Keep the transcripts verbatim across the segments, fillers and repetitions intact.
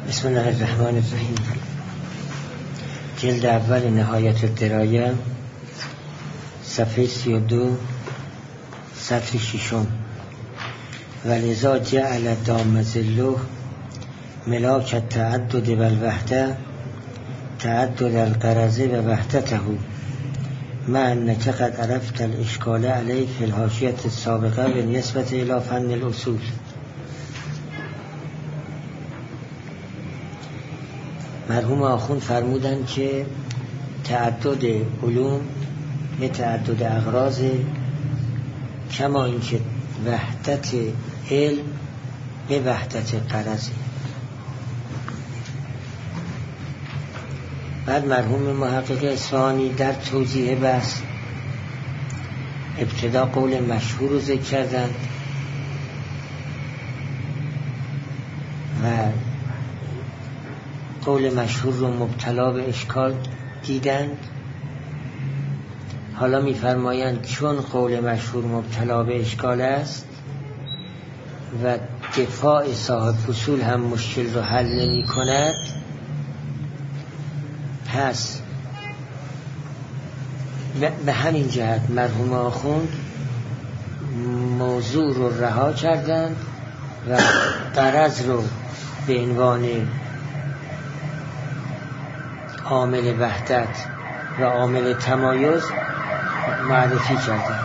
بسم الله الرحمن الرحیم. جلد اول نهایت الدرایه، صفحه سی و دو، سطر ششم. ولذا جعل دام ظله ملاک التعدد و الوحده تعدد الغرض و وحدته، مع انک قد عرفت الاشکال علیه فی الحاشیة السابقه بالنسبة الی فن الاصول. مرحوم آخوند فرمودند که تعدد علوم به تعدد اغراض، کما اینکه وحدت علم به وحدت غرض. بعد مرحوم محقق اصفهانی در توضیح بحث ابتدا قول مشهور رو ذکر کردند و قول مشهور رو مبتلا به اشکال دیدند. حالا می‌فرمایند چون قول مشهور مبتلا به اشکال است و دفاع صاحب فصول هم مشکل رو حل نمی کند، پس به همین جهت مرحوم آخوند موضوع رو رها کردند و غرض رو به عنوان عامل وحدت و عامل تمایز معرفی کردند.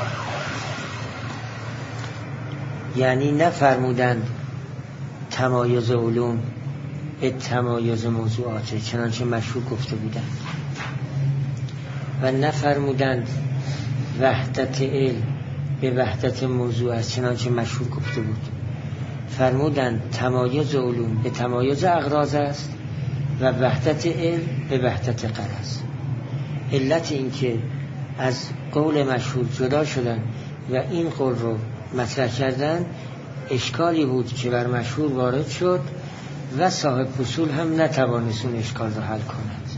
یعنی نفرمودند تمایز علوم به تمایز موضوعات چنانچه مشهور گفته بودند، و نفرمودند وحدت علم به وحدت موضوع است چنانچه مشهور گفته بود. فرمودند تمایز علوم به تمایز اغراض است و وحدت علم به وحدت غرض. علت این که از قول مشهور جدا شدن و این قول رو مطرح کردن اشکالی بود که بر مشهور وارد شد و صاحب فصول هم نتوانست اون اشکال رو حل کند.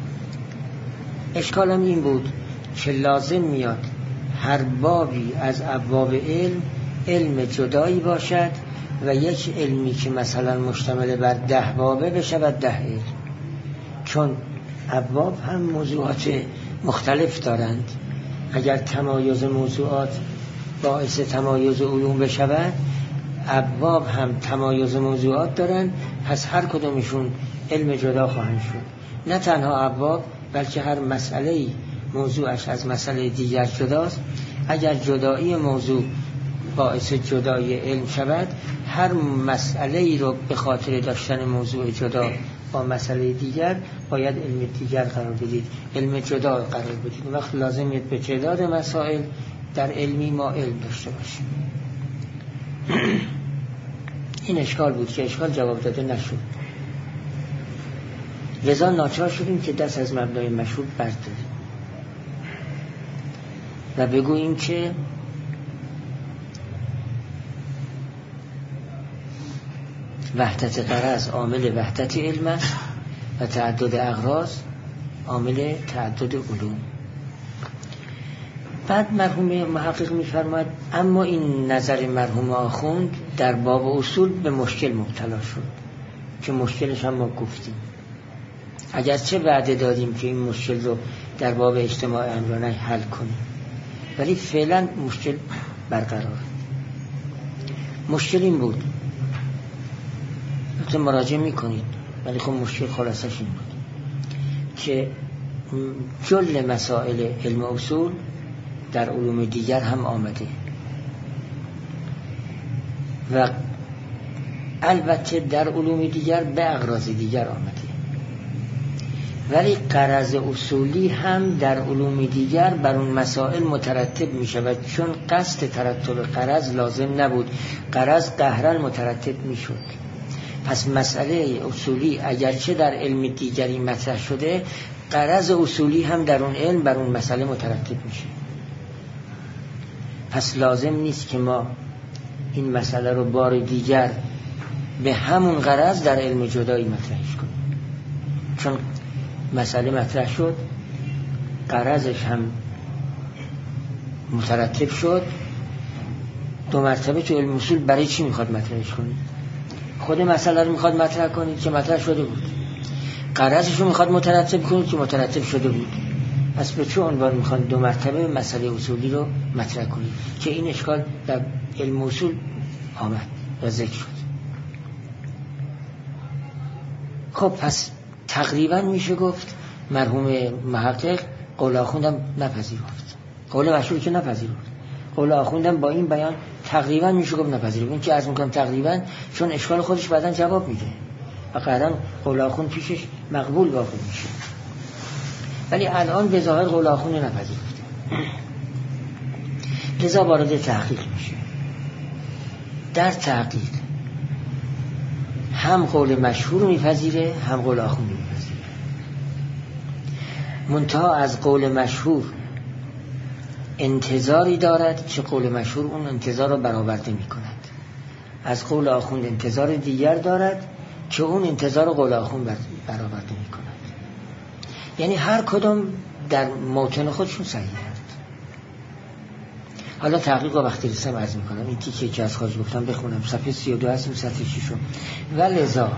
اشکال هم این بود که لازم میاد هر بابی از ابواب علم علم جدایی باشد و یک علمی که مثلا مشتمل بر ده بابه بشود ده علم، چون ابواب هم موضوعات مختلف دارند. اگر تمایز موضوعات باعث تمایز علوم بشود، ابواب هم تمایز موضوعات دارند، پس هر کدومشون علم جدا خواهند شد. نه تنها ابواب بلکه هر مسئله‌ای موضوعش از مسئله دیگر جداست. اگر جدایی موضوع باعث جدای علم شود، هر مسئله ای رو به خاطر داشتن موضوع جدا با مسئله دیگر باید علم دیگر قرار بدید، علم جدا قرار بدید. وقت لازمیت به تعداد مسائل در علمی ما علم داشته باشیم. این اشکال بود که اشکال جواب داده نشد، لذا ناچار شدیم که دست از مبنای مشهور برداریم و بگوییم که وحدت غرض عامل وحدت علم است و تعدد اغراض عامل تعدد علوم. بعد مرحوم محقق می‌فرماید اما این نظر مرحوم آخوند در باب اصول به مشکل مبتلا شد که مشکلش هم ما گفتیم، اگرچه وعده دادیم که این مشکل رو در باب اجتماع امر و نهی حل کنیم، ولی فعلا مشکل برقرار. مشکل این بود، تو مراجعه میکنید ولی خب مشکل خلاصش این بود که جل مسائل علم اصول در علوم دیگر هم آمده و البته در علوم دیگر به اغراض دیگر آمده، ولی غرض اصولی هم در علوم دیگر بر اون مسائل مترتب می شود، چون قصد ترتب غرض لازم نبود، غرض قهرن مترتب می شد. پس مسئله اصولی اگرچه در علم دیگری مطرح شده، غرض اصولی هم در اون علم بر اون مسئله مترتب میشه. پس لازم نیست که ما این مسئله رو بار دیگر به همون غرض در علم جدایی مطرحش کنیم، چون مسئله مطرح شد، غرضش هم مترتب شد. دو مرتبه تو علم اصول برای چی میخواد مطرحش کنید؟ خود مسئله رو میخواد مطرح کنید که مطرح شده بود، غرضش رو میخواد مترتب کنید که مترتب شده بود. پس به چه عنوان میخوان دو مرتبه مسئله اصولی رو مطرح کنید که این اشکال در علم اصول آمد و ذکر شد. خب پس تقریبا میشه گفت مرحوم محقق قول آخوندم نپذیرفت، قول مشهور که نپذیرفت، قول آخوندم با این بیان تقریبا میشه گفت نپذیرفت. این که عرض میکنم تقریبا چون اشکال خودش بعداً جواب میده و قرآن قول آخوند پیشش مقبول واقع میشه، ولی الان به ظاهر قول آخوند نپذیرفته، لذا وارد تحقیق میشه. در تحقیق هم قول مشهور میپذیره هم قول آخوند میپذیره، منتها از قول مشهور انتظاری دارد که قول مشهور اون انتظار رو برآورده میکند، از قول آخوند انتظار دیگر دارد که اون انتظار قول آخوند برآورده میکند. یعنی هر کدوم در موطن خودشون صحیح هست. حالا تحقیق رو وقتی رسم عرض میکنم، این تیکه که از خارج گفتم بخونم، صفحه سی و دو هستیم، صفحه ششم. و لذا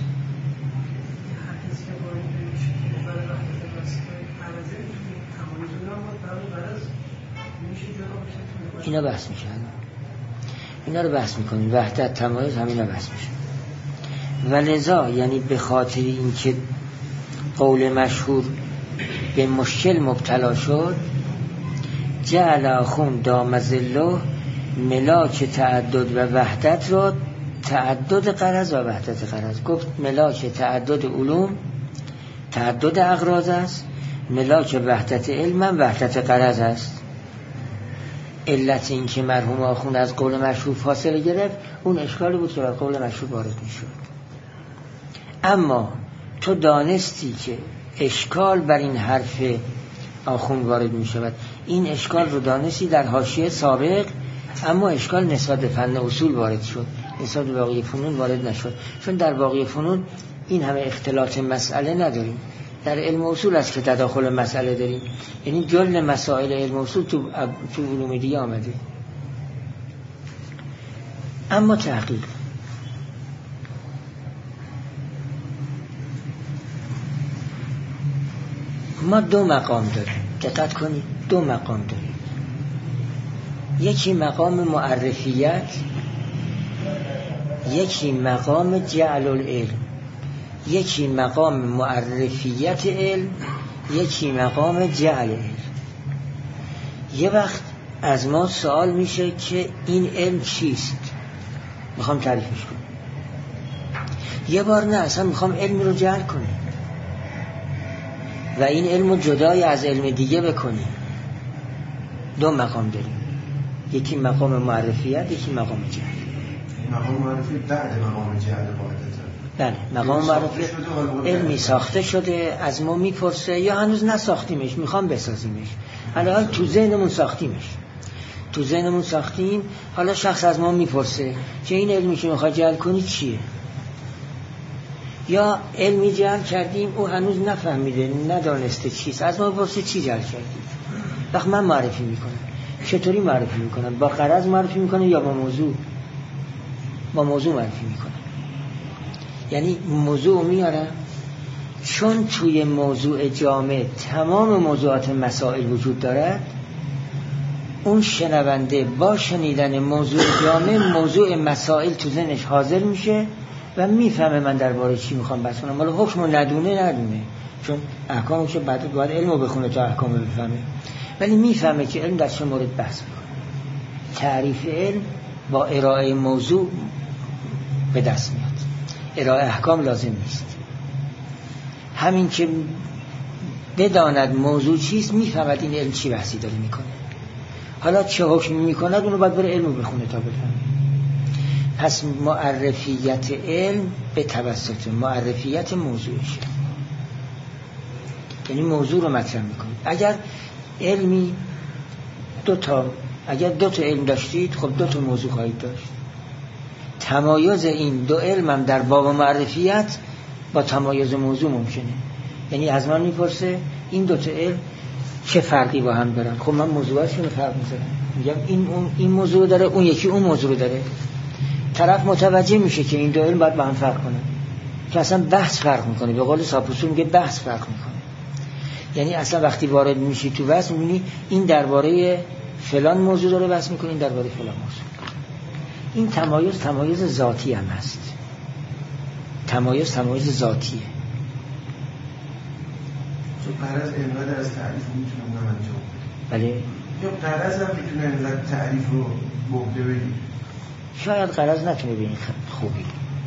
اینا بحث میشه، اینا رو بحث میکنیم، وحدت تمایز همینا بحث میشه. و لذا یعنی به خاطر این که قول مشهور به مشکل مبتلا شد، جعل آخوند دام ظله ملاک تعدد و وحدت را تعدد غرض و وحدت غرض گفت. ملاک تعدد علوم تعدد اغراض است، ملاک وحدت علم هم وحدت غرض است. علت این که مرحوم آخوند از قول مشهور فاصله گرفت اون اشکالی بود که بر قول مشهور وارد می شد. اما تو دانستی که اشکال بر این حرف آخوند وارد می شود، این اشکال رو دانستی در حاشیه سابق، اما اشکال نسبت به فن اصول وارد شد، نسبت به باقی فنون وارد نشد. چون در باقی فنون این همه اختلاط مسئله نداریم، در علم اصول است که تداخل مسئله داریم. یعنی جل مسائل علم اصول تو تو علوم دیگه آمده. اما تحقیق ما دو مقام داریم، دقت کنید، دو مقام داریم. یکی مقام معرفیت، یکی مقام جعل العلم. یکی مقام معرفیت علم، یکی مقام جعل علم. یه وقت از ما سوال میشه که این علم چیست، میخوام تعریفش کنم. یه بار نه، اصلا میخوام علم رو جعل کنم و این علم رو جدای از علم دیگه بکنیم. دو مقام داریم، یکی مقام معرفیت، یکی مقام جعل. مقام معرفی بعد مقام جعل واردته. بله، مقام معرفی علمی ساخته شده، از ما میپرسه یا هنوز نساختیمش، میخوام بسازیمش. حالا تو ذهنمون ساختیمش، تو ذهنمون ساختیم، حالا شخص از ما میپرسه که این علمی که میخواد جعل کنی چیه؟ یا علمی جعل کردیم او هنوز نفهمیده، ندانسته چیست، از ما بپرسه چی جعل کردیم. وقت من معرفی میکنم. چطوری معرفی میکنم؟ با غرض معرفی میکنم یا با موضوع؟ با موضوع معرفی میکنم. یعنی موضوع میارم، چون توی موضوع جامع تمام موضوعات مسائل وجود دارد، اون شنونده با شنیدن موضوع جامع موضوع مسائل تو ذهنش حاضر میشه و میفهمه من درباره چی میخوام بحث کنم. ولی حکمو ندونه ندونه، چون احکامو که بعد باید علمو بخونه تا احکامو بفهمه، ولی میفهمه که علم در چه مورد بحث میکنه. تعریف علم با ارائه موضوع به دست میاد، ارائه احکام لازم نیست. همین که بداند موضوع چیست میفهمد این علم چی بحثی داره میکنه. حالا چه حکمی میکند اونو باید بره علمو بخونه تا بفهمه. پس معرفیت علم به توسط معرفیت موضوعشه، یعنی موضوع رو مطرح میکنه. اگر علمی دو تا اگر دو تا علم داشتید، خب دو تا موضوع خواهید داشت. تمایز این دو علم هم در باب معرفیت با تمایز موضوع ممکنه. یعنی از من میپرسه این دو تا علم چه فرقی با هم دارن، خب من موضوعاتشون رو فرق میذارم، میگم این اون این موضوع داره، اون یکی اون موضوع داره. طرف متوجه میشه که این دو علم باید با هم فرق کنه، که اصلا بحث فرق میکنه. به قول ساپوسو میگه بحث فرق میکنه. یعنی اصلا وقتی وارد میشی تو بحث میبینی این درباره فلان موضوع داره بحث میکنه، این درباره فلان موضوع. این تمایز تمایز ذاتی هم هست. تمایز تمایز ذاتیه. چون قرض انقدر از تعریف رو میتونه اونم انجام بده. بله. یا قرض هم میتونه انقدر تعریف رو بهده بدی. شاید قرض نتونه به این خوبی.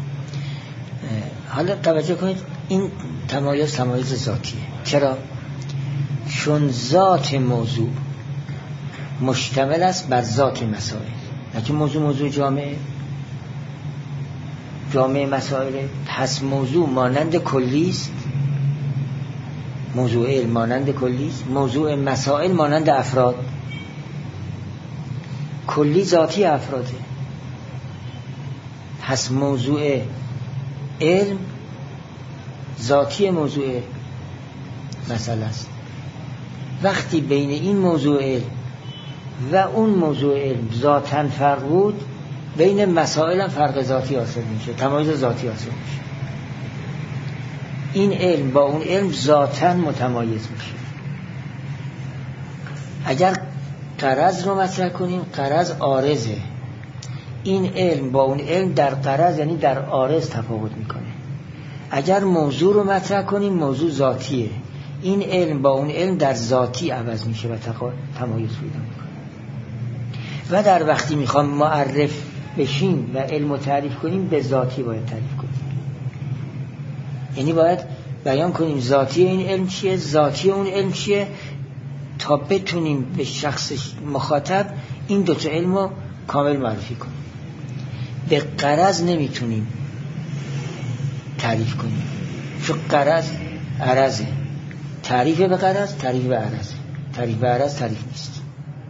حالا توجه کنید این تمایز تمایز ذاتیه. چرا؟ چون ذات موضوع مشتمل است بر ذات مسائل. نه موضوع موضوع جامعه جامعه مسائل، پس موضوع مانند کلی است، موضوع علم مانند کلی است، موضوع مسائل مانند افراد. کلی ذاتی افراده، پس موضوع علم ذاتی موضوع مسئله است. وقتی بین این موضوع علم و اون موضوع علم ذاتاً فرق بود، بین مسائل هم فرق ذاتی حاصل میشه، تمایز ذاتی حاصل میشه. این علم با اون علم ذاتاً متمایز میشه. اگر غرض رو مطرح کنیم، غرض عارضه. این علم با اون علم در غرض یعنی در عارض تفاوت میکنه. اگر موضوع رو مطرح کنیم، موضوع ذاتیه. این علم با اون علم در ذاتی عوض میشه و تمایز پیدا میکنه. و در وقتی میخوام معرف بشیم و علم رو تعریف کنیم، به ذاتی باید تعریف کنیم. یعنی باید بیان کنیم ذاتی این علم چیه، ذاتی اون علم چیه، تا بتونیم به شخص مخاطب این دوتا علم رو کامل معرفی کنیم. به غرض نمیتونیم تعریف کنیم، چون غرض عرضه. تعریف به غرض تعریف به عرضه، تعریف به عرض تعریف نیست.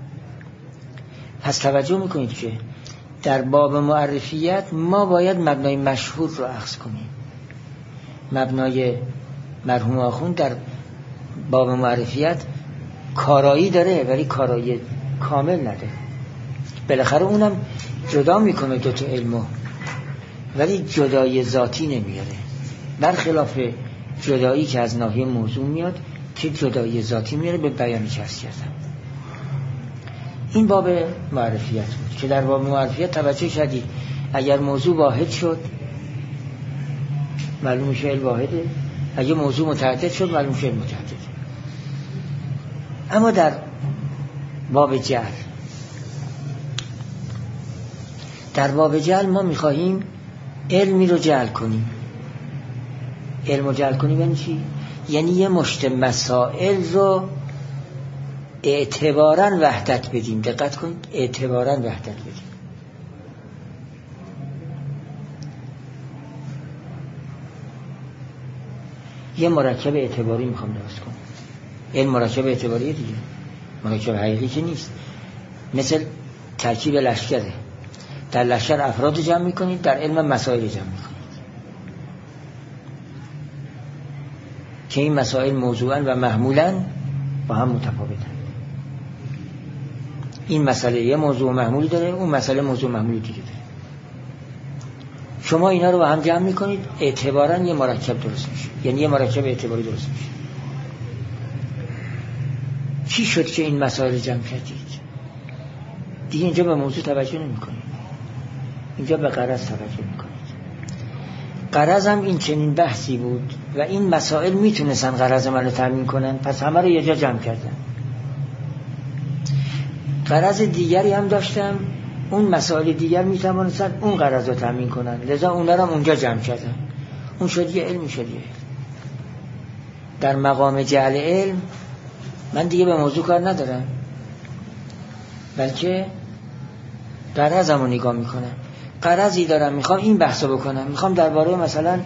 پس توجه میکنید که در باب معرفیت ما باید مبنای مشهور رو اخذ کنیم. مبنای مرحوم آخوند در باب معرفیت کارایی داره ولی کارایی کامل نداره. بالاخره اونم جدا میکنه دوتا علمو، ولی جدای ذاتی نمیاره، برخلاف جدایی که از ناحیه موضوع میاد که جدای ذاتی میاره. به بیانی که عرض کردم این باب معرفیت بود که در باب معرفیت توجه شدید اگر موضوع واحد شد معلوم میشه علم واحده، اگر موضوع متعدد شد معلوم میشه علم متعدده. اما در باب جعل، در باب جعل ما میخواهیم علمی رو جعل کنیم. علم رو جعل کنیم یعنی چی؟ یعنی یه مشت مسائل رو اعتباراً وحدت بدیم. دقت کنید، اعتباراً وحدت بدیم. یه مرکب اعتباری میخوام درست کنم. این مرکب اعتباریه دیگه، مرکب حقیقی که نیست. مثل ترکیب لشکره. در لشکر افراد جمع میکنید، در علم مسائل جمع میکنید که این مسائل موضوعاً و محمولاً با هم متفاوتن. این مسئله یه موضوع محمول داره، اون مسئله موضوع محمول دیگه داره. شما اینا رو با هم جمع میکنید، اعتباراً یه مرکب درست میشه، یعنی یه مرکب اعتباری درست میشه. چی شد که این مسائل جمع کردید؟ دیگه اینجا به موضوع توجه نمی کنید، اینجا به غرض توجه می کنید. غرض هم این چنین بحثی بود و این مسائل میتونستن غرض من رو تامین کنن، پس همه رو یه جا جمع کردن. غرض دیگری هم داشتم، اون مسائل دیگر میتونستن اون غرض رو تامین کنن، لذا اون رو هم اونجا جمع کردن. اون شد یه علم، شد یه علم. در مقام جعل علم من دیگه به موضوع کار ندارم، بلکه غرضم رو نگاه میکنم. غرضی دارم، میخوام این بحثو بکنم، میخوام درباره مثلا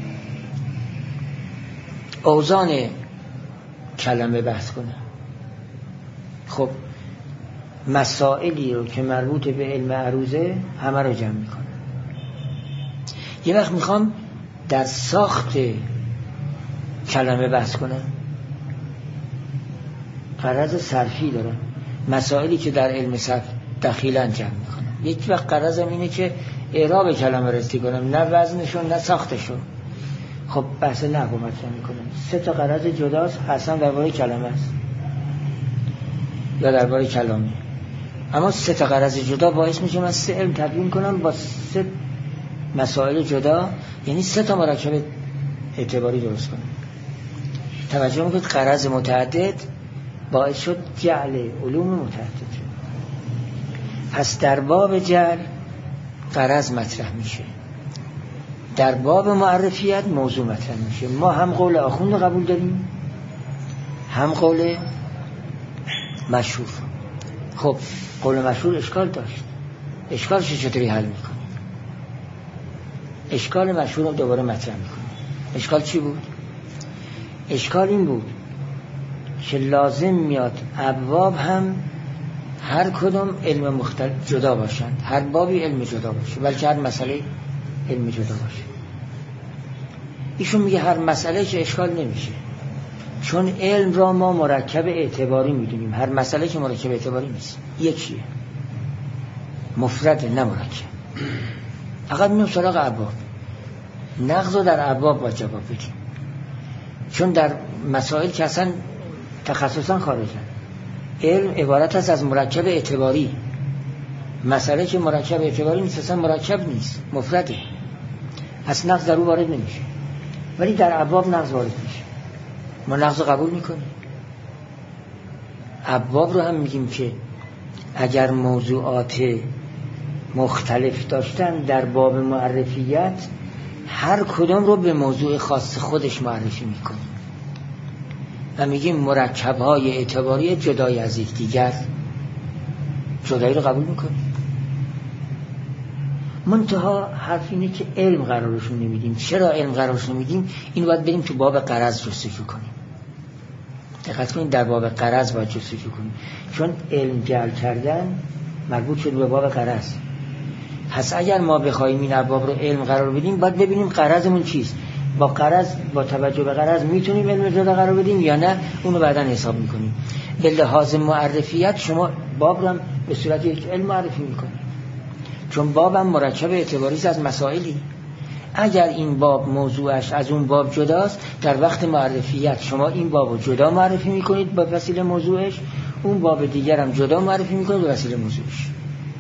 اوزان کلمه بحث کنم. خب مسائلی رو که مربوط به علم عروضه همه رو جمع میکنم. یه وقت میخوام در ساخت کلمه بحث کنم، غرض صرفی دارم. مسائلی که در علم صرف دخیلا جمع میکنم. یک وقت غرضم اینه که اعراب کلمه رسی کنم، نه وزنشون نه ساختشون. خب بحث نحو مطرح میکنم. سه تا غرض جداست، اصلا درباره کلمه است یا درباره کلامی. اما سه تا غرض جدا باعث میشه من سه علم تدوین کنم با سه مسائل جدا، یعنی سه تا مرکب اعتباری درست کنم. توجه میکنید غرض متعدد باعث شد جعل علوم متعدد شد. پس در باب جعل غرض مطرح میشه، در باب معرفیت موضوع مطرح میشه. ما هم قول آخوند قبول داریم هم قول مشهور. خب قول مشهور اشکال داشت، اشکالش چطوری حل میکنیم؟ اشکال مشهور رو دوباره مطرح میکنیم. اشکال چی بود؟ اشکال این بود که لازم میاد ابواب هم هر کدوم علم مختلف جدا باشند، هر بابی علم جدا باشه، بلکه هر مسئله علم جدا باشه. ایشون میگه هر مسئله که اشکال نمیشه، چون علم را ما مرکب اعتباری میدونیم. هر مسئله که مرکب اعتباری نیست، یکیه، مفرد نه مرکب. فقط میام سراغ ابواب، نقض رو در ابواب با جواب بدیم، چون در مسائل که اصلا تخصصا خارجن. علم عبارت است از مرکب اعتباری. مسئله که مرکب اعتباری نیست اصلا مرکب نیست، مفرده، پس نقض در او وارد نمیشه. ولی در ابواب نقض وارد میشه. ما نقض قبول میکنیم. ابواب رو هم میگیم که اگر موضوعات مختلف داشتن در باب معرفیت هر کدام رو به موضوع خاص خودش معرفی میکنیم و میگیم مرکب‌های اعتباری جدای از یکدیگر. جدایی رو قبول میکنیم. منتها حرف اینه که علم قرارشون نمیدیم. چرا علم قرارشون نمیدیم؟ این باید بریم تو باب غرض جستجو کنیم. دقت کنید، در باب غرض باید جستجو کنیم، چون علم جعل کردن مربوط شد به باب غرض. پس اگر ما بخوایم این ابواب رو علم قرار بدیم باید ببینیم غرضمون چیست. با غرض، با توجه به غرض میتونیم علم جدا قرار بدیم یا نه، اونو بعداً حساب میکنیم. به لحاظ معرفیت شما باب رو هم به صورت یک علم معرفی میکنید، چون باب هم مرکب اعتباری از مسائلی. اگر این باب موضوعش از اون باب جداست، در وقت معرفیت شما این باب رو جدا معرفی میکنید به وسیله موضوعش، اون باب دیگر هم جدا معرفی میکنید به وسیله موضوعش.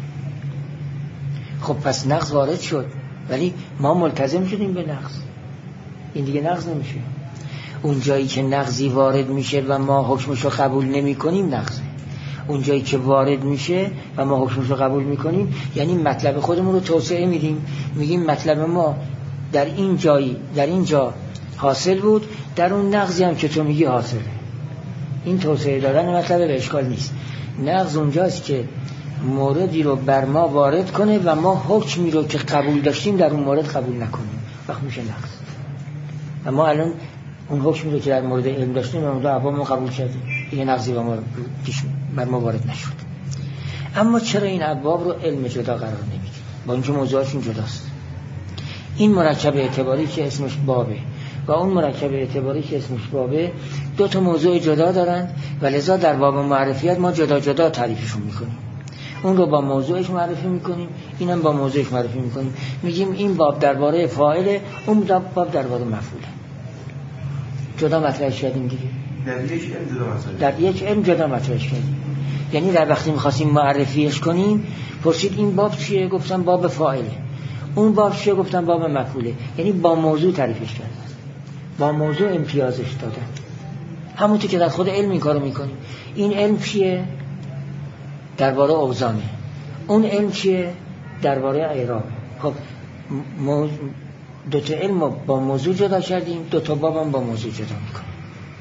خب پس نقض وارد شد، ولی ما ملتزم شدیم به نقض. این دیگه نقض نمیشه. اون جایی که نقضی وارد میشه و ما حکمش رو قبول نمی کنیم نقضه. اون جایی که وارد میشه و ما حکمش رو قبول میکنیم یعنی مطلب خودمون رو توسعه میدیم. میگیم مطلب ما در این جایی در این جا حاصل بود، در اون نقضی هم که تو میگی حاصله. این توسعه دادن مطلب به اشکال نیست. نقض اونجاست که موردی رو بر ما وارد کنه و ما حکمی رو که قبول داشتیم در اون مورد قبول نکنیم، وقت میشه نقض. و ما الان اون حکمی رو که در مورد علم داشتیم اون رو ابواب ما قبول کردیم، دیگه نقضی با ما بر ما وارد نشد. اما چرا این ابواب رو علم جدا قرار نمیدیم با اینکه موضوعاتشون جداست؟ این مرکب اعتباری که اسمش بابه و اون مرکب اعتباری که اسمش بابه دو تا موضوع جدا دارن و لذا در باب معرفیت ما جدا جدا تعریفشون میکنیم. اون رو با موضوعش معرفی میکنیم، اینم با موضوعش معرفی میکنیم. میگیم این باب درباره فاعله، اون باب درباره مفعوله. جدا مطرحش کردیم دیگه. در یک علم جدا مطرحش در یک علم جدا مطرحش کردیم. یعنی در وقتی میخواستیم معرفیش کنیم پرسید این باب چیه؟ گفتم باب فاعله. اون باب چیه؟ گفتم باب مفعوله. یعنی با موضوع تعریفش کردن، با موضوع امتیازش دادن. همونطور که در خود علم این کارو میکنیم. این علم چیه؟ درباره اوزانه. اون علم چیه؟ درباره اعراب. خب مو... دو تا علم با موضوع جدا کردیم، دو تا باب هم با موضوع جدا میکنیم.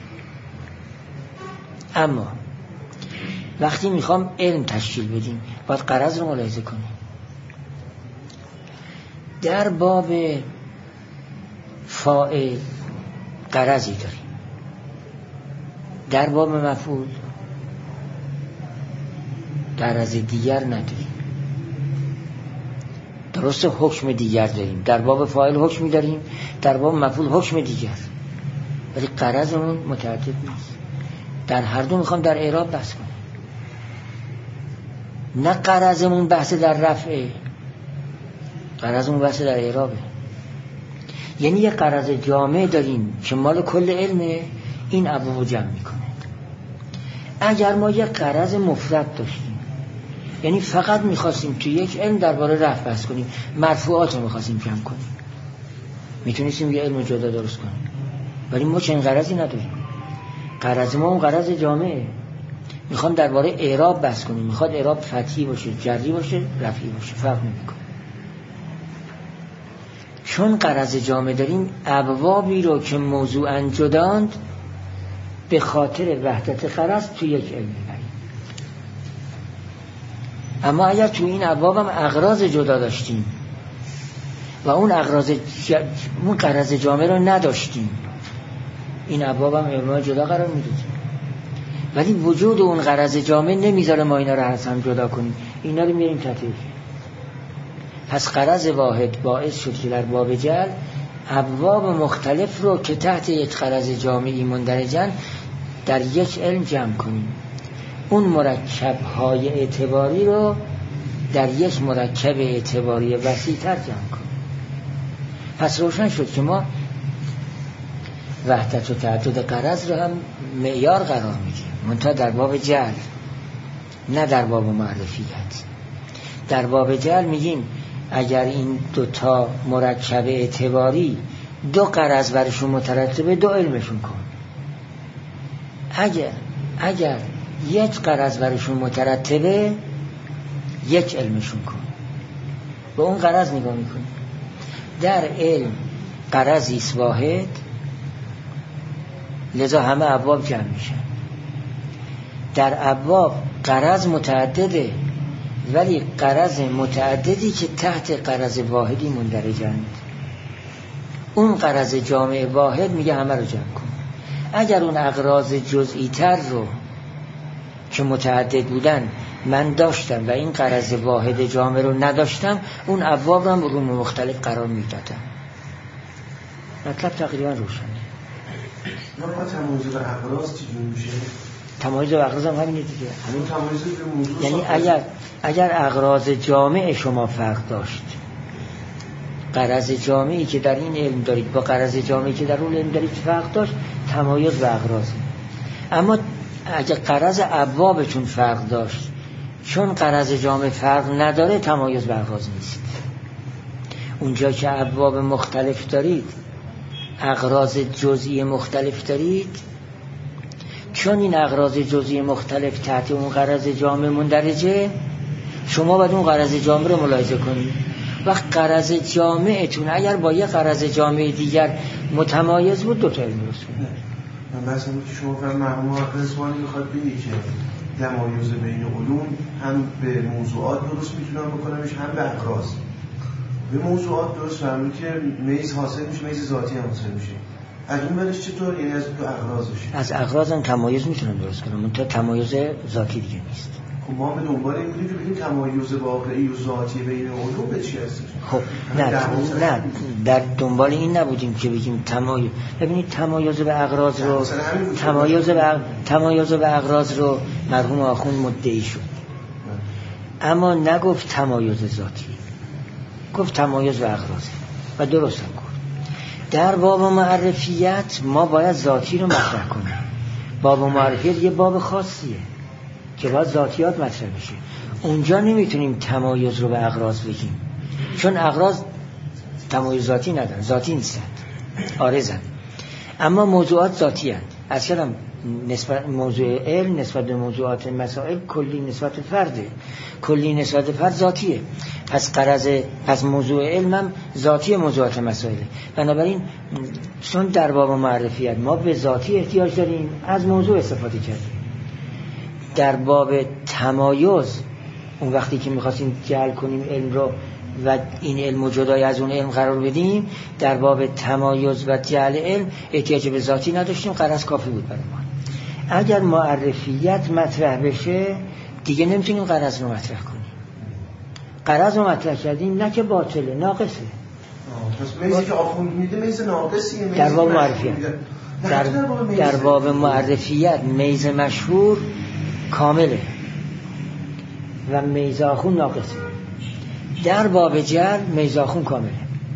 اما وقتی میخوام علم تشکیل بدیم باید غرض رو ملاحظه کنیم. در باب فاعل غرضی داریم، در باب مفعول غرض دیگر نداریم. درست حکم دیگر داریم، در باب فاعل حکمی داریم، در باب مفعول حکم دیگر، ولی غرضمون متعدد نیست. در هر دو میخوام در اعراب بحث کنم. نه غرضمون بحث در رفعه، غرضمون بحث در اعرابه. یعنی یه غرض جامع داریم که مال کل علمه، این ابوابو جمع میکنه. اگر ما یه غرض مفرد داشتیم، یعنی فقط میخواستیم تو یک علم درباره رفع بحث کنیم، مرفوعات رو میخواستیم جمع کنیم، میتونستیم یه علم جدا درست کنیم، ولی ما چنین غرضی نداریم. غرض ما اون غرض جامعه، میخوام درباره اعراب بحث کنیم، میخواد اعراب فتحی باشه، جری باشه، رفعی باشه، فرق نمیکنه. چون غرض جامع داریم، ابوابی رو که موضوعاً جداند به خاطر وحدت غرض تو یک علم میبریم. اما اگر تو این ابواب هم اغراض جدا داشتیم و اون اغراض ج... اون غرض جامع رو نداشتیم، این ابواب هم علم جدا قرار میدادیم. ولی وجود اون غرض جامع نمیذاره ما اینا رو از هم جدا کنیم، اینا رو میاریم تطبیق. پس غرض واحد باعث شد که در باب جعل ابواب مختلف رو که تحت یک غرض جامعی مندرجن در یک علم جمع کنیم. اون مرکب‌های اعتباری رو در یک مرکب اعتباری وسیع‌تر جمع کنیم. پس روشن شد که ما وحدت و تعدد غرض رو هم معیار قرار میدیم، منتها در باب جعل، نه در باب معرفیت. در باب جعل میگیم اگر این دوتا مرکب اعتباری دو غرض برشون مترتبه، دو علمشون کن. اگر اگر یک غرض برشون مترتبه، یک علمشون کن. به اون غرض نگاه میکنی. در علم غرضی است واحد، لذا همه ابواب جمع میشن. در ابواب غرض متعدده، ولی غرض متعددی که تحت غرض واحدی مندرجند. اون غرض جامع واحد میگه همه رو جمع کن. اگر اون اغراض جزئی تر رو که متعدد بودن من داشتم و این غرض واحد جامع رو نداشتم، اون ابواب رو هم به روم مختلف قرار میدادم. مطلب تقریبا روشنه. ما تمایز و اغراض چجور میشه؟ تمایز و اغراض هم همینه دیگه. همین تمایز به موضوع. یعنی اگر اگر اغراض جامع شما فرق داشت، غرض جامعی که در این علم دارید با غرض جامعی که در اون علم دارید فرق داشت، تمایز و اغراض. اما اگر غرض ابوابتون فرق داشت، چون غرض جامع فرق نداره، تمایز و اغراض نیست. اونجا که ابواب مختلف دارید، اغراض جزئی مختلف دارید، چون این اغراض جزئی مختلف تحت اون غرض جامع مندرجه، شما باید اون غرض جامع رو ملاحظه کنید. وقت غرض جامعتون اگر با یه غرض جامع دیگر متمایز بود، دو تا علم درست کنید. من بحثم بود که شما فرم مرحوم آقای میخواد بگی که تمایز بین علوم هم به موضوعات درست میتونن بکنمش، هم به اغراض. به موضوعات درست فهمید که میز حاصل میشه، میز ذاتی هم حاصل میشه. از اون برش چطور؟ یعنی از تو اغراضش. از اغراض هم تمایز میتونن درست کنن، منتها تمایز ذاتی دیگه نیست. خب ما به دنبال این بودیم که ببینیم تمایز واقعی و ذاتی بین علوم به چی هست. خب نه نه در دنبال این نبودیم که بگیم تمایز. ببینید تمایز به اغراض رو تمایز به تمایز به اغراض رو مرحوم آخوند مدعی شد، اما نگفت تمایز ذاتی، گفت تمایز به اغراض و درست هم گفت. در باب معرفیت ما باید ذاتی رو مطرح کنیم. باب معرفیت یه باب خاصیه که باید ذاتیات مطرح بشه. اونجا نمیتونیم تمایز رو به اغراض بگیم، چون اغراض تمایز ذاتی ندارن، ذاتی نیستن، عارضن. اما موضوعات ذاتی هستند. از کلام نسبت موضوع علم نسبت به موضوعات مسائل کلی نسبت فرده، کلی نسبت فرد ذاتیه. پس غرض پس موضوع علم هم ذاتی موضوعات مسائله. بنابراین چون در باب معرفیت ما به ذاتی احتیاج داریم، از موضوع استفاده کردیم. در باب تمایز اون وقتی که می‌خواستیم جعل کنیم علم رو و این علم رو جدای از اون علم قرار بدیم، در باب تمایز و جعل علم احتیاج به ذاتی نداشتیم، غرض کافی بود برای ما. اگر معرفیت مطرح بشه دیگه نمیتونیم غرض رو مطرح کنیم. غرض رو مطرح کردیم نه که باطله، ناقصه. پس میزی که آخوند میده میز ناقصیه. در باب معرفیت در, در باب معرفیت میز مشهور کامله. و میز آخون ناقصه. در باب جعل میز آخون کامله،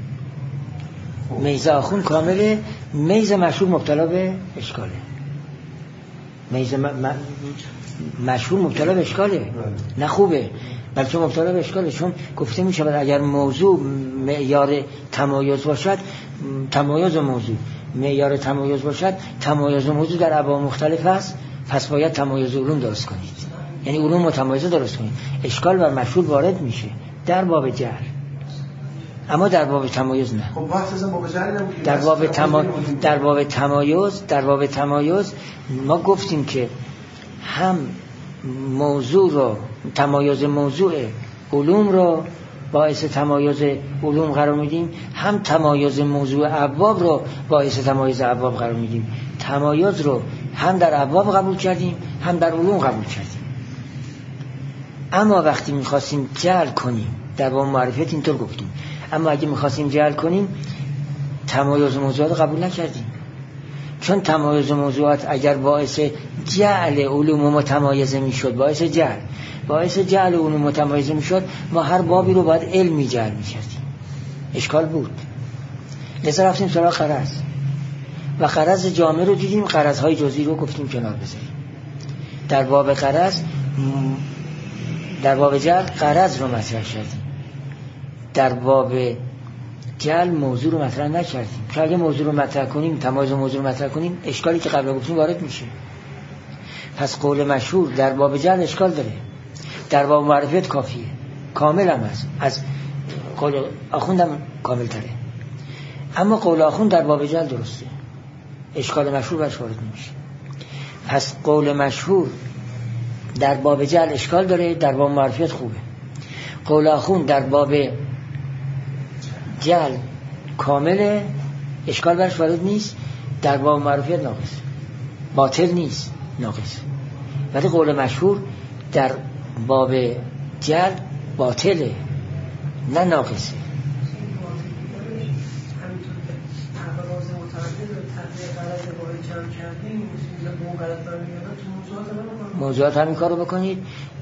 میز آخون کامله، میز مشهور مبتلا به اشکاله. میز م... م... مشهور مبتلا به اشکاله، نه خوبه بلکه مبتلا به اشکاله، چون گفته می شود اگر موضوع معیار تمایز باشد، تمایز موضوع معیار تمایز باشد، تمایز موضوع در ابواب مختلف است، پس باید تمایز علوم درست کنید، یعنی علوم متمایزه درست کنید. اشکال بر مشهور وارد میشه در باب جعل، اما در باب تمایز نه. خب وقت از باب جعل نمیشه. در باب تما... در باب تمایز در باب تمایز ما گفتیم که هم موضوع رو، تمایز موضوع علوم رو باعث تمایز علوم قرار میدیم، هم تمایز موضوع ابواب رو باعث تمایز ابواب قرار میدیم. تمایز رو هم در ابواب قبول کردیم هم در علوم قبول کردیم. اما وقتی میخواستیم جعل کنیم در باب معرفت اینطور گفتیم، اما اگه میخواستیم جعل کنیم تمایز موضوعات قبول نکردیم، چون تمایز موضوعات اگر باعث جعل علوم متمایزه میشد، باعث جعل باعث جعل علوم متمایزه میشد، ما هر بابی رو باید علمی جعل میکردیم، اشکال بود. لذا رفتیم سراغ غرض و غرض جامع رو دیدیم، غرضهای جزئی رو گفتیم کنار بذاریم. در باب غرض در باب جعل غرض رو مطرح کردیم، در باب جعل موضوع رو مطرح نکردیم، که اگه موضوع رو مطرح کنیم، تمایز موضوع رو مطرح کنیم، اشکالی که قبل گفتیم وارد میشه. پس قول مشهور در باب جعل اشکال داره، در باب معرفت کافیه، کامل هم هست، از قول آخوندم کامل تره، اما قول آخوند در باب جعل درسته، اشکال مشهور برش وارد نمیشه. پس قول مشهور در باب جعل اشکال داره، در باب معرفت خوبه. قول آخوند در باب جعل کامله، اشکال برش وارد نیست، در باب معرفت ناقص، باطل نیست، ناقص. ولی قول مشهور در باب جعل باطله، نه ناقصه. موضوعات همین کارو بکنید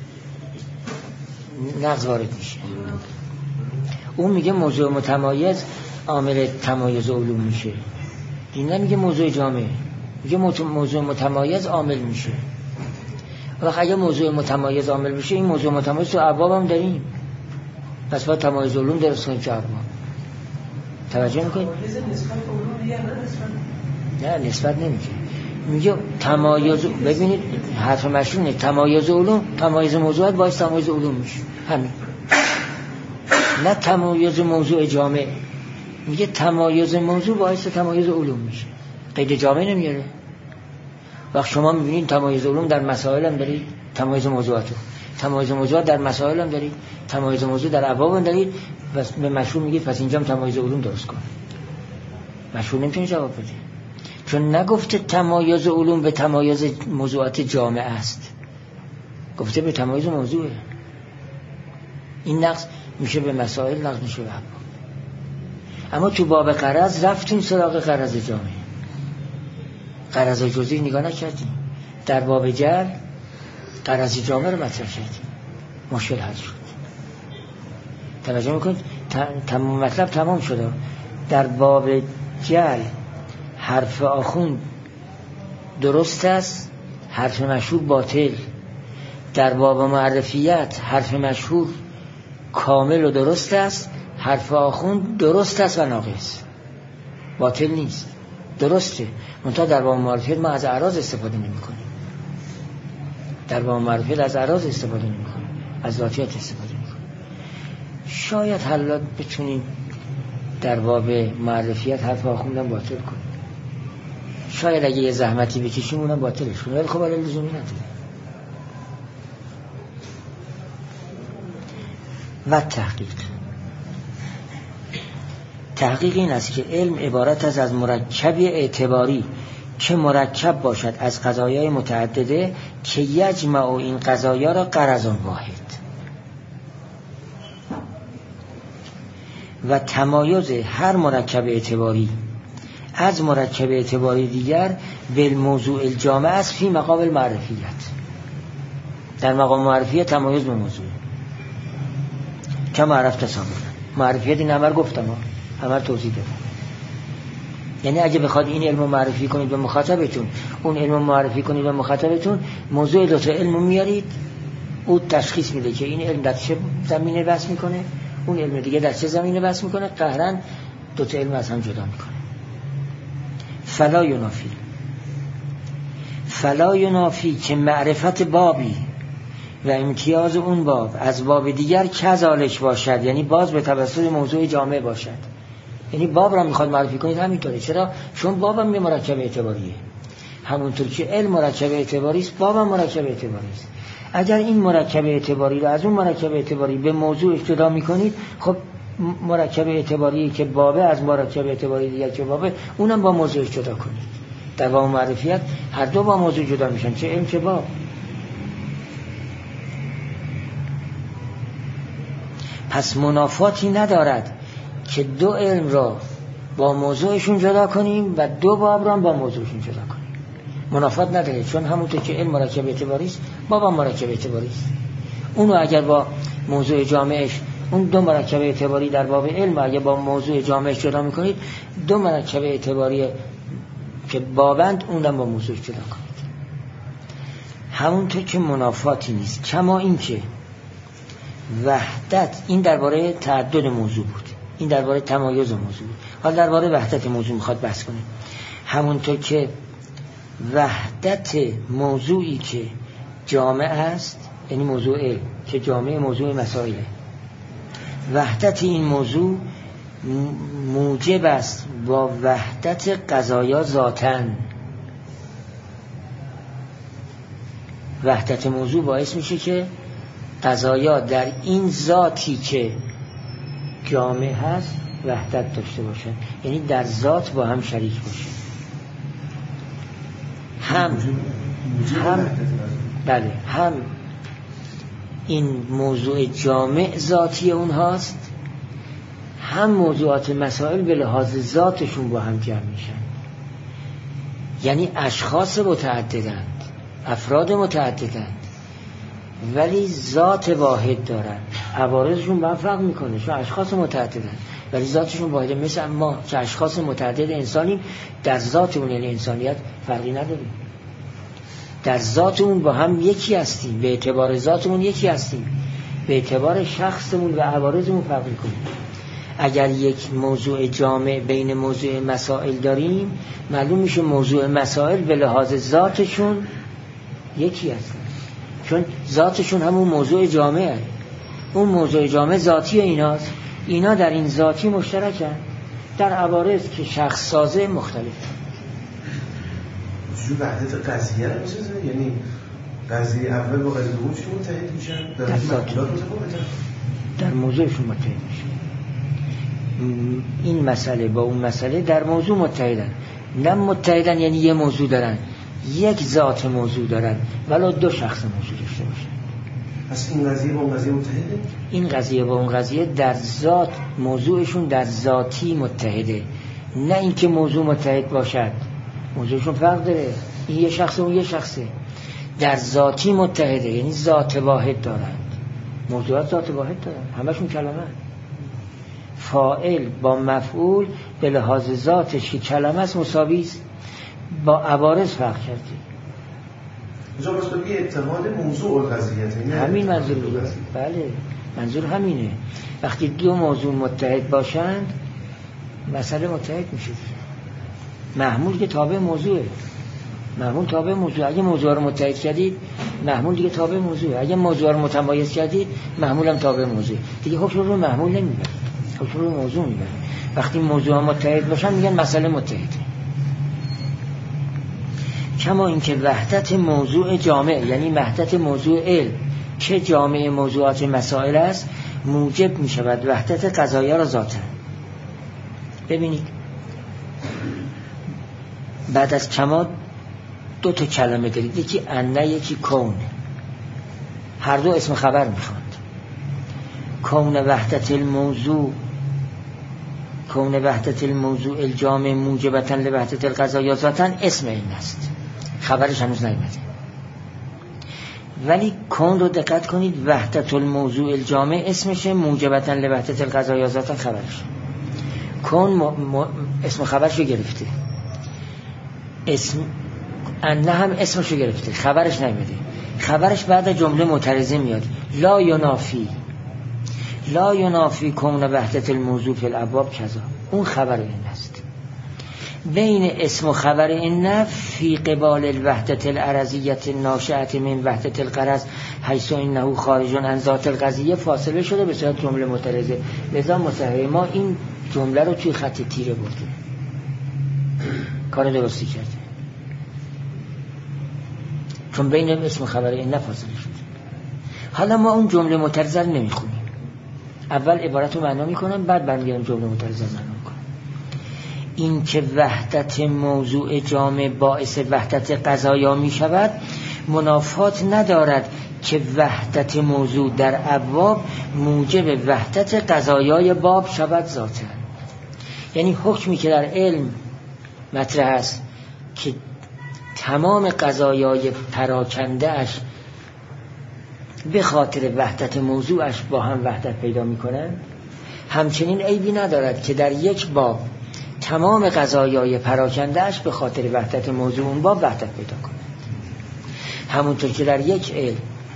نقض وارد میشه. اون میگه موضوع متمایز عامل تمایز علوم میشه، این نمیگه موضوع جامع، میگه موضوع متمایز عامل میشه. وقت اگه موضوع متمایز عامل بشه، این موضوع متمایز تو ابواب هم داریم، پس باید تمایز علوم درست کنیم که ابواب. توجه میکنید؟ نه نسبت نمیگه، میگه تمایز. ببینید حرف مشهور تمایز علوم، تمایز موضوعات باعث تمایز علوم میشه، همین، نه تمایز موضوع جامع. میگه تمایز موضوع باعث تمایز علوم میشه، قید جامع نمیاره. وقت شما میبینید تمایز علوم در مسائل هم دارید، تمایز موضوعات، تمایز موضوعات در مسائل هم دارید، تمایز موضوع در ابواب هم دارید، و به مشهور میگید پس اینجا هم تمایز علوم درست کن. مشهور نمیتونه جواب بده، چون نگفته تمایز علوم به تمایز موضوعات جامع است، گفته به تمایز موضوعه. این نقص میشه به مسائل، نقص میشه به ابواب. اما تو باب غرض رفتیم سراغ غرض جامع، غرض جزئی نگاه نکردیم. در باب جعل غرض جامع رو مطرح کردیم، مشکل حل شد. توجه میکنید؟ تمام مطلب تمام شده. در باب جعل حرف آخوند درست است، حرف مشهور باطل. در باب معرفیت حرف مشهور کامل و درست است، حرف آخوند درست است و ناقص، باطل نیست، درسته. منتها در باب معرفیت ما از اعراض استفاده نمی کنیم، در باب معرفیت از اعراض استفاده نمی کنیم، از ذاتیات استفاده می کنیم. شاید حالات بتونیم در باب معرفیت حرف آخوندم باطل کنیم، شاید اگه یه زحمتی بکشیم اونم باطلش کنیم، ولی خب الان لزومی نداره. و تحقیق تحقیق این است که علم عبارت است از مرکبی اعتباری که مرکب باشد از قضایای متعدده که یجمع این قضایا را غرض واحد، و تمایز هر مرکب اعتباری از مرکب اعتباری دیگر به موضوع الجامع است فی مقام المعرفیت. در مقام معرفیت تمایز به موضوع، کما عرفت تصور. معرفیت این عمل گفتم عمل توضیح دادم. یعنی اگه بخواد این علم رو معرفی کنید به مخاطبتون، اون علم رو معرفی کنید به مخاطبتون، موضوع دو تا علم رو میارید، او تشخیص میده که این علم در چه زمینه بحث میکنه، اون علم دیگه در چه زمینه بحث میکنه، قهرن دو تا علم از هم جدا میکنه. فلا ینافی فلا ینافی که معرفت بابی و امتیاز اون باب از باب دیگر کذالک باشد، یعنی باز به توسط موضوع جامع باشد. یعنی باب را میخواد معرفی کنید همینطوره. چرا؟ چون باب هم یه مرکب اعتباریه. همونطور که علم مرکب اعتباری است، باب هم مرکب اعتباری است. اگر این مرکب اعتباری را از اون مرکب اعتباری به موضوع جدا میکنید، خب مرکب اعتباری که بابه از مرکب اعتباری دیگر که بابه، اونم با موضوع جدا کنید. در باب معرفیت هر دو با موضوع جدا میشن، چه علم چه باب. پس منافاتی ندارد که دو علم را با موضوعشون جدا کنیم و دو باب را با موضوعشون جدا کنیم. منافات نداره، چون همونطور که علم مرکب اعتباری است، باب هم مرکب اعتباری است. اونو اگر با موضوع جامعش، اون دو مرکب اعتباری در باب علم اگر با موضوع جامعش جدا میکنید، دو مرکب اعتباری که بابند اونم با موضوع جدا کنید. همونطور که منافاتی نیست. کما این که وحدت، این درباره تعدد موضوع بود، این درباره تمایز موضوع بود، حالا درباره وحدت موضوع میخواد بحث کنه. همونطور که وحدت موضوعی که جامع است، یعنی موضوع علم که جامع موضوع مسائله، وحدت این موضوع موجب است با وحدت قضایا ذاتن. وحدت موضوع باعث میشه که قضایا در این ذاتی که جامع هست وحدت داشته باشن، یعنی در ذات با هم شریک باشن. هم هم بله هم این موضوع جامع ذاتی اونهاست، هم موضوعات مسائل به لحاظ ذاتشون با هم جمع میشن. یعنی اشخاص متعددند، افراد متعددند، ولی ذات واحد دارن. عوارضشون با هم فرق میکنه، چون اشخاص متعددند ولی ذاتشون واحده. مثل ما که اشخاص متعدد انسانیم، در ذاتمون یعنی انسانیت فرقی نداریم، در ذاتمون با هم یکی هستیم، به اعتبار ذاتمون یکی هستیم، به اعتبار شخصمون و عوارضمون فرق میکنیم. اگر یک موضوع جامع بین موضوع مسائل داریم، معلوم میشه موضوع مسائل به لحاظ ذاتشون یکی هستن، چون ذاتشون همون موضوع جامعه. اون موضوع جامع ذاتی ایناست، اینا در این ذاتی مشترکن، در عوارض که شخص سازه مختلف. جو وحدت قضیه رو میسازه، یعنی قضیه اول با قضیه دوم چون متحد میشن در ذاتیات در موضوعشون متحد میشن. این مسئله با اون مسئله در موضوع متحدن، نه متحدن یعنی یه موضوع دارن، یک ذات موضوع دارن ولی دو شخص موضوع داشته باشن. پس این قضیه با اون قضیه متحده؟ این قضیه با اون قضیه در ذات موضوعشون در ذاتی متحده، نه اینکه موضوع متحد باشد. موضوعشون فرق داره، این یه شخص اون یه شخصه. در ذاتی متحده یعنی ذات واحد دارند. موضوعات ذات واحد دارن، همشون کلمه. فاعل با مفعول به لحاظ ذاتش که کلمه است مساوی است، با عوارض فرق کرده. اینجا باز بگی اتحاد موضوع قضیه، همین منظور بود. بله منظور همینه. وقتی دو موضوع متحد باشند مسئله متحد میشه. محمول که تابع موضوعه، محمول تابع موضوع. اگه موضوع رو متحد کردید محمول دیگه تابع موضوعه، اگه موضوع رو متمایز کردید محمول هم تابع موضوع. دیگه حکم رو محمول نمیبره، حکم رو موضوع میبره. وقتی موضوع متحد باشن میگن مسئله متحده. کما اینکه وحدت موضوع جامع یعنی وحدت موضوع علم که جامع موضوعات مسائل است، موجب می شود وحدت قضایا را ذاتن. ببینید بعد از کما دو تا کلمه دارید، یکی انه یکی کون، هر دو اسم خبر میخواند. کون وحدت الموضوع، کون وحدت الموضوع الجامع موجبتا لوحدت القضایا ذاتن اسم این است، خبرش هنوز نیامده. ولی کون رو دقت کنید، وحدت الموضوع الجامع اسمشه، موجبتاً لوحدت القضایا ذاتاً خبرش. کون م... م... اسم خبرش رو گرفته، اسم انه هم اسمش رو گرفته، خبرش نمیده. خبرش بعد جمله معترضه میاد، لا ینافی لا ینافی کون وحدت الموضوع فی الابواب کذا. اون خبر این است. بین اسم و خبر این فی قبال الوحدت العرضیت ناشئت من وحدت الغرض حیث انه خارج عن ذات القضیه فاصله شده به صورت جمله معترضه. لذا مصحح ما این جمله رو توی خط تیره برده، کار درستی کرده، چون بین اسم و خبر این فاصله شده. حالا ما اون جمله معترضه رو نمیخونیم، اول عبارت رو معنا میکنم، بعد برمیگردم جمله معترضه رو معنا میکنم. این که وحدت موضوع جامع باعث وحدت قضایا می شود منافات ندارد که وحدت موضوع در ابواب موجب وحدت قضایای باب شود ذاتاً. یعنی حکمی که در علم مطرح است که تمام قضایای پراکنده اش به خاطر وحدت موضوعش با هم وحدت پیدا می کنند، همچنین عیبی ندارد که در یک باب تمام قضایای پراکنده اش به خاطر وحدت موضوع اون باب وحدت پیدا کنند. همونطور که در یک علم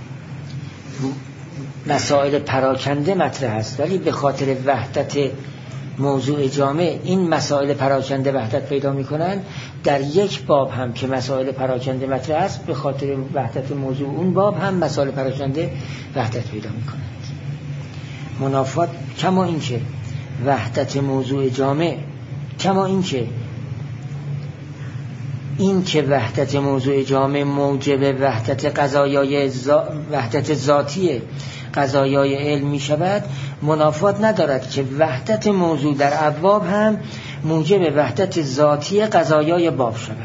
مسائل پراکنده مطرح است ولی به خاطر وحدت موضوع جامع این مسائل پراکنده وحدت پیدا می کنند، در یک باب هم که مسائل پراکنده مطرح است به خاطر وحدت موضوع اون باب هم مسائل پراکنده وحدت پیدا می کنند. منافات کما این که وحدت موضوع جامع، کما این که این که وحدت موضوع جامع موجب وحدت قضایای زا... وحدت ذاتی قضایای علم می شود، منافات ندارد که وحدت موضوع در ابواب هم موجب وحدت ذاتی قضایای باب شود.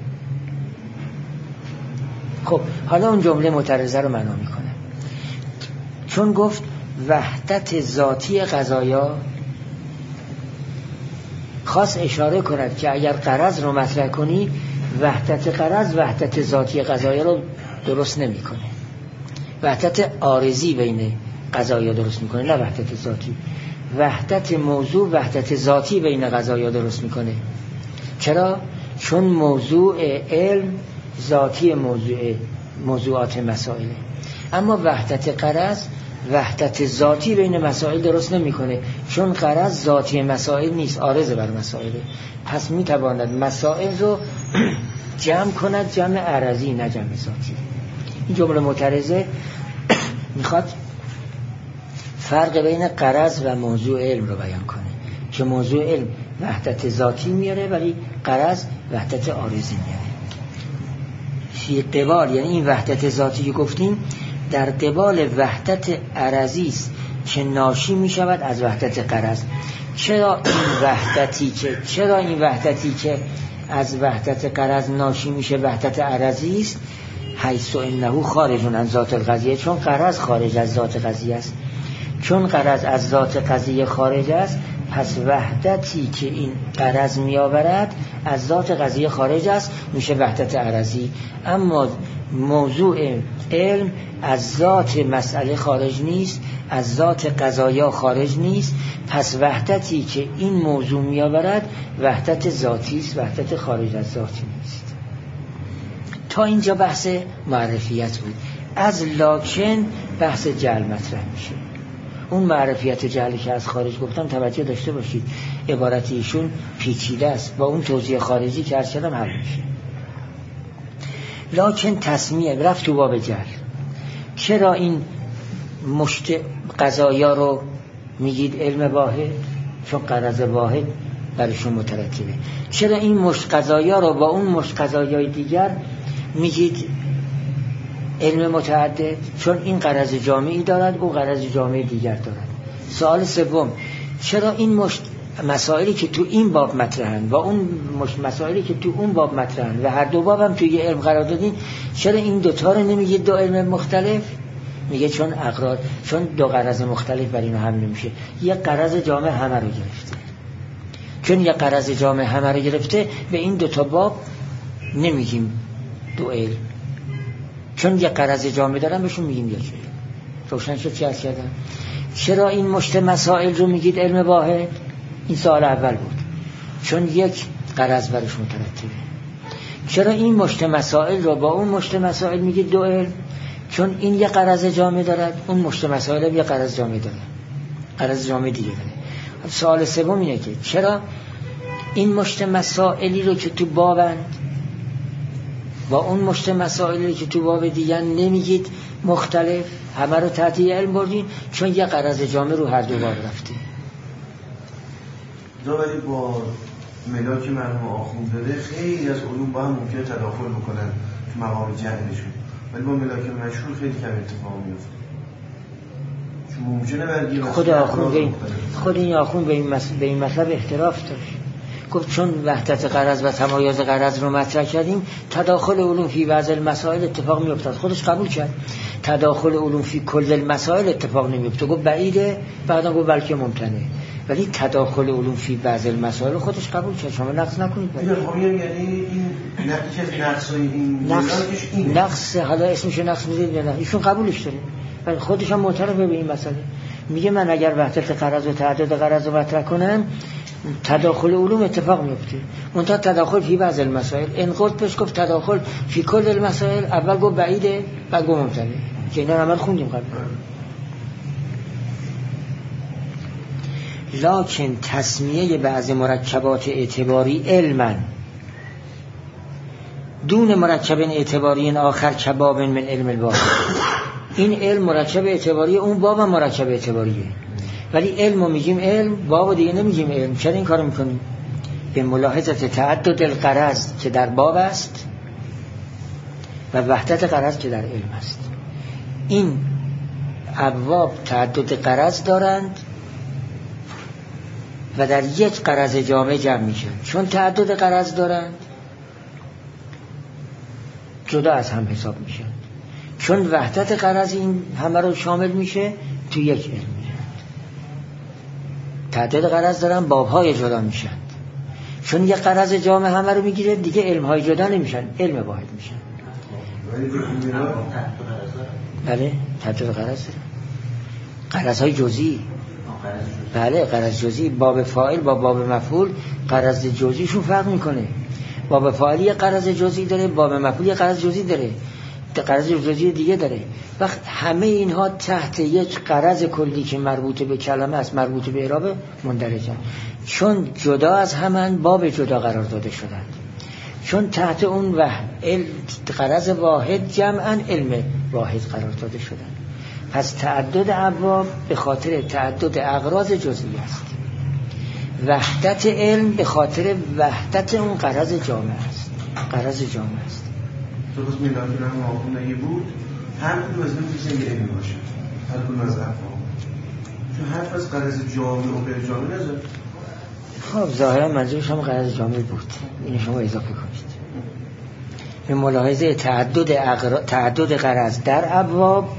خب حالا اون جمله معترضه رو معنا میکنه، چون گفت وحدت ذاتی قضایا، خاص اشاره کند که اگر غرض رو مطرح کنی وحدت غرض وحدت ذاتی قضایا رو درست نمیکنه، وحدت عارضی بین قضایا درست میکنه، نه وحدت ذاتی. وحدت موضوع وحدت ذاتی بین قضایا درست میکنه. چرا؟ چون موضوع علم ذاتی موضوع موضوعات مسائله، اما وحدت غرض وحدت ذاتی بین مسائل درست نمیکنه، چون غرض ذاتی مسائل نیست، عارض بر مسائله. پس میتواند مسائل رو جمع کند، جمع عرضی نه جمع ذاتی. این جمله معترضه میخواد فرق بین غرض و موضوع علم رو بیان کنه که موضوع علم وحدت ذاتی میاره ولی غرض وحدت عارضی میاره. فی قبال، یعنی این وحدت ذاتی که گفتیم در قبال وحدت عرضی است که ناشی میشود از وحدت غرض. چرا این وحدتی که چرا این وحدتی که از وحدت غرض ناشی میشه وحدت عرضی است؟ حیث انه خارج عن ذات القضیه، چون غرض خارج از ذات قضیه است. چون غرض از ذات قضیه خارج است، پس وحدتی که این غرض می آورد از ذات قضیه خارج است، میشه وحدت عرضی. اما موضوع علم از ذات مسئله خارج نیست، از ذات قضایا خارج نیست، پس وحدتی که این موضوع می آورد وحدت ذاتی است، وحدت خارج از ذاتی نیست. تا اینجا بحث معرفیت بود. از لاکن بحث جعل مطرح میشه. اون معرفیت جعلی که از خارج گفتم توجه داشته باشید، عبارت ایشون پیچیده است، با اون توضیح خارجی که عرض کردم حل میشه. لاکن تسمیه رفت تو باب جعل. چرا این مشت قضایا رو میگید علم واحد؟ چون غرض واحد برشون مترتبه. چرا این مشت قضایا رو با اون مشت قضایای دیگر میگید علم متعدد؟ چون این غرض جامعی دارد، اون غرض جامعی دیگر دارد. سوال سوم، چرا این مشت مسائلی که تو این باب مطرحن و اون مشت مسائلی که تو اون باب مطرحن و هر دو باب هم توی علم قرار دادین، چرا این دوتا رو نمیگید دو علم مختلف؟ میگه چون اقرار، چون دو غرض مختلف بر اینو هم نمیشه، یه غرض جامع همه رو گرفته. چون یه غرض جامع همه رو گرفته، به این دوتا باب نمیگیم دو علم، چون یه غرض جامع دارن بهشون میگیم یک علم. روشن شد چی عرض کردم؟ چرا این مشت مسائل رو میگید علم واحد؟ این سوال اول بود. چون یک غرض برش مترتبه. چرا این مشت مسائل رو با اون مشت مسائل میگید دو علم؟ چون این یه غرض جامع دارد، اون مشت مسائل هم یه غرض جامع داره، غرض جامع دیگه داره. سوال سوم اینه که چرا این مشت مسائلی رو که تو بابند با اون مشت مسائلی که تو باب دیگه نمیگید مختلف، همه رو تحت علم بردین؟ چون یه غرض جامع رو هر دو باب رفته. ولی با ملاک مرحوم آخوند داده خیلی از علوم با هم ممکنه تداخل بکنن تو مقام جهلشون، ولی با ملاک مشهور خیلی کم اتفاق میفته. چون ممکنه برگی خود آخوند به این خود این آخوند به این مس... به این مطلب اختلاف داشت. گفت چون وحدت غرض و تمایز غرض رو مطرح کردیم تداخل علوم فی بعض المسائل اتفاق میافتاد. خودش قبول کرد تداخل علوم فی کل المسائل اتفاق نمیفته. گفت بعیده، بعدا گفت بلکه ممکنه. ولی تداخل علوم فی بعض المسائل خودش قبول کرد. شما نقص نکنید. یعنی این نقص نقص این نقص نقص حالا اسمش نقص میذارید نه، ایشون قبولش داره ولی خودش هم معترفه به این مسئله. میگه من اگر وحدت غرض و تعدد غرض رو مطرح کنم تداخل علوم اتفاق میفته. منتها تداخل فی بعض المسائل ان قلت بهش گفت تداخل فی کل المسائل، اول گفت بعیده بعد گفت ممکنه که اینا عمل خوندیم قبل. لکن تسمیه بعض مرکبات اعتباری علما دون مرکب اعتباری آخر کباب من علم الواحد. این علم مرکب اعتباری اون باب هم مرکب اعتباریه، ولی علم رو میگیم علم، باب دیگه نمیگیم علم. چرا این کارو میکنیم؟ به ملاحظت تعدد الغرض که در باب است و وحدت غرض که در علم است. این ابواب تعدد غرض دارند و در یک غرض جامع جمع میشن. چون تعدد غرض دارند جدا از هم حساب میشن. چون وحدت غرض این همه رو شامل میشه تو یک علم میشن. تعدد غرض دارن بابهای جدا میشن. چون یک غرض جامع همه رو میگیره دیگه علمهای جدا نمیشن، علم واحد میشن. بله تعدد غرض دارن، غرضهای جزئی. بله غرض جزئی. باب فاعل با باب مفعول غرض جزئیشون فرق میکنه. باب فاعل یه غرض جزئی داره، باب مفعول یه غرض جزئی داره، غرض جزئی دیگه داره. وقت همه اینها تحت یک غرض کلی که مربوط به کلمه است، مربوط به اعراب مندرجن. چون جدا از همن باب جدا قرار داده شدند. چون تحت اون و غرض واحد جمعاً علم واحد قرار داده شدند. پس تعدد ابواب به خاطر تعدد اغراض جزئی است. وحدت علم به خاطر وحدت اون غرض جامع است. غرض جامع است. درست میلادی هم آخون نگی بود هر کدوم از نمیشه یه علمی باشه، هر کدوم از افعال. چون حرف از غرض جامع و غیر جامع نزد. خب ظاهرا منظورش هم غرض جامع بود. اینو شما اضافه کنید. به ملاحظه تعدد اغرا... تعدد غرض در ابواب،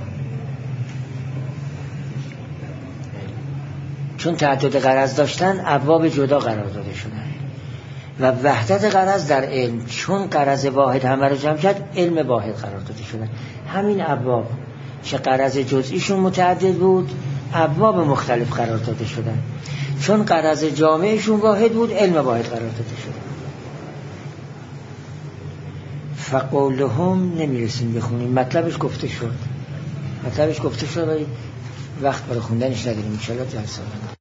چون تعدد غرض داشتن ابواب جدا قرار داده شدن. و وحدت غرض در علم، چون غرض واحد همه رو جمع کرد علم واحد قرار داده شدن. همین ابواب که غرض جزئیشون متعدد بود ابواب مختلف قرار داده شدن. چون غرض جامعشون واحد بود علم واحد قرار داده شدن. فقولهم نمیرسیم بخونیم، مطلبش گفته شد. مطلبش گفته شد ولی وقت برای خوندنش نداریم. ان شاء الله جلسه